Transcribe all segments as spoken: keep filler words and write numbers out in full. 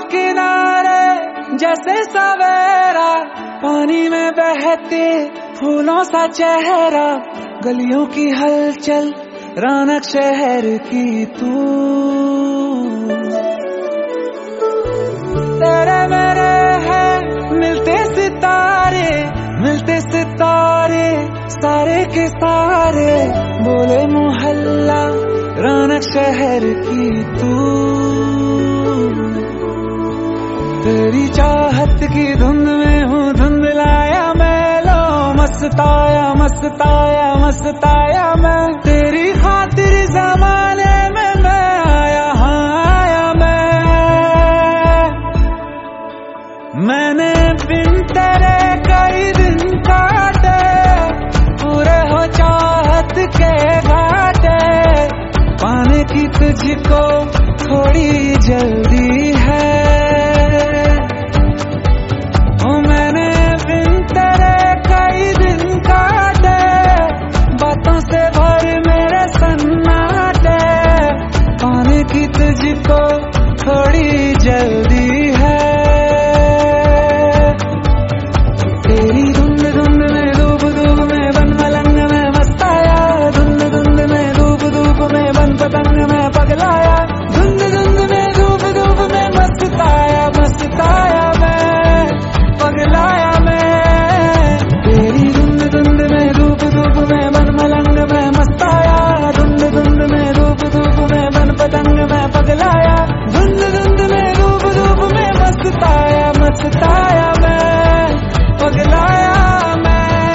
किनारे जैसे सवेरा, पानी में बहते फूलों सा चेहरा, गलियों की हलचल रौनक शहर की तू। तेरे मेरे हैं मिलते सितारे, मिलते सितारे सारे के सारे, बोले मोहल्ला रौनक शहर की तू। तेरी चाहत की धुंध में हूँ धुंधलाया मैं, लो मस्ताया मस्ताया मस्ताया मैं, तेरी खातिर जमाने में मैं आया, हाँ आया मैं। मैंने बिन तेरे कई दिन काटे, पूरे हो चाहत के घाटे, पाने की तुझको थोड़ी जल्दी है। ओ मैंने बिन तेरे कई दिन काटे, बातों से भर मेरे सन्नाटे, पाने की तुझको थोड़ी जल्दी है। तेरी धुंध धुंध में धूप धूप में बन मलंग में मस्ताया, धुंध धुंध में धूप धूप में बन पतंग में पगलाया, धुंध धुंध में धूप धूप में मस्ताया मस्ताया मैं, पगलाया मैं। तेरी धुंध धुंध में धूप धूप में बन मलंग में मस्ताया, धुंध धुंध में धूप धूप में बन पतंग में पगलाया, धुंध धुंध में धूप धूप में मस्ताया मस्ताया मैं, पगलाया मैं।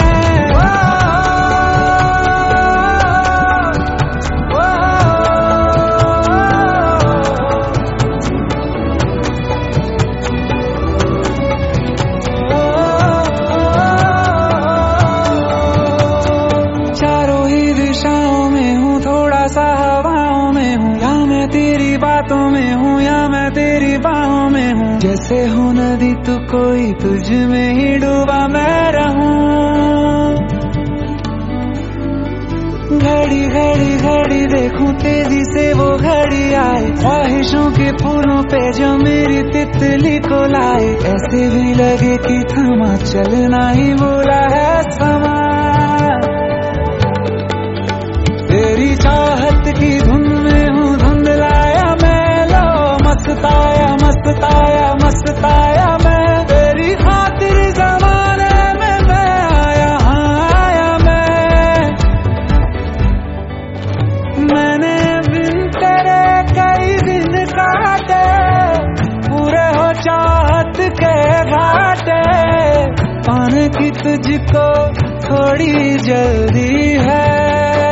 चारों ही दिशाओं में हूँ, थोड़ा सा हवाओं में हूँ, या मैं तेरी बातों में हूँ या मैं तेरी बाहों में हूँ, जैसे हो नदी तू कोई तुझ में ही डूबा मैं रहूं। घड़ी घड़ी घड़ी देखूं तेजी से वो घड़ी आए, ख्वाहिशों के फूलों पे जो मेरी तितली को लाए, ऐसे भी लगे कि थमा चलना ही बोला है समा। तेरी चाहत की धुन में हूँ धुंधलाया मैं, लो मस्ताया मस्ताया मस्ताया मैं, तेरी खातिर जमाने में मैं आया, हाँ आया मैं। मैंने बिन तेरे कई दिन काटे, पूरे हो चाहत के घाटे, पाने की तुझको थोड़ी जल्दी है।